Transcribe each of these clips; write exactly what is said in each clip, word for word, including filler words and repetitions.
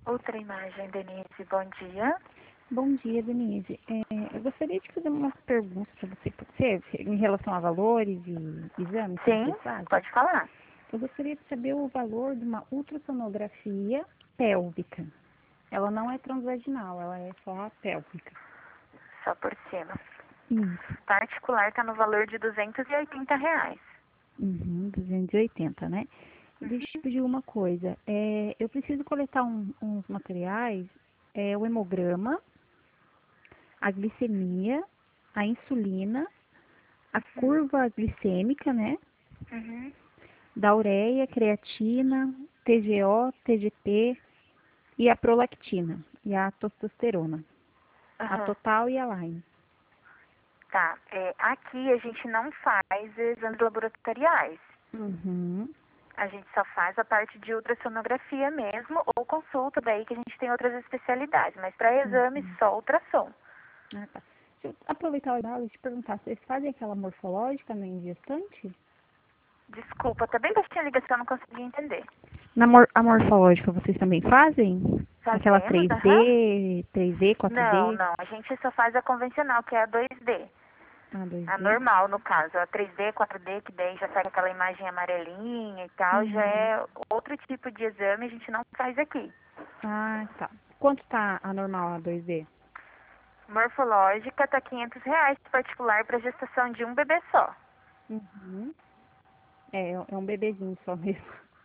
Outra imagem, Denise, bom dia. Bom dia, Denise. É, eu gostaria de fazer umas perguntas para você, pode ser, em relação a valores e exames que Sim, vocês fazem. pode falar. Eu gostaria de saber o valor de uma ultrassonografia pélvica. Ela não é transvaginal, ela é só a pélvica. Só por cima. Isso. Particular está no valor de duzentos e oitenta reais. Uhum, duzentos e oitenta, né? E deixa eu te pedir uma coisa. É, eu preciso coletar um- uns materiais, é, o hemograma, a glicemia, a insulina, a curva glicêmica, né? Uhum. Da ureia, creatina, T G O, T G P e a prolactina e a testosterona, a Aham. total e a line. Tá. É, aqui a gente não faz exames laboratoriais. Uhum. A gente só faz a parte de ultrassonografia mesmo ou consulta, daí que a gente tem outras especialidades. Mas para exames, Uhum. só ultrassom. Ah, tá. Deixa eu aproveitar o dado e te perguntar, vocês fazem aquela morfológica na gestante? Desculpa, tá bem baixinha a ligação, não consegui entender. Na mor a morfológica vocês também fazem? Aquela Fazemos, aham. três D, três D, Não, quatro D? não. A gente só faz a convencional, que é a dois D. Ah, A dois D? normal, no caso. A três D, quatro D, que daí já sai aquela imagem amarelinha e tal, já Uhum. é outro tipo de exame, a gente não faz aqui. Ah, tá. Quanto tá a normal, a dois D? Morfológica tá quinhentos reais particular para gestação de um bebê só. Uhum. É, é um bebezinho só mesmo.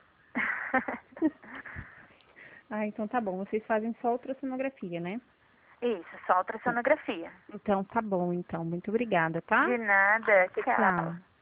Ah, então tá bom. Vocês fazem só ultrassonografia, né? Isso, só ultrassonografia. Então tá bom, então. Muito obrigada, tá? De nada, tchau. Tchau.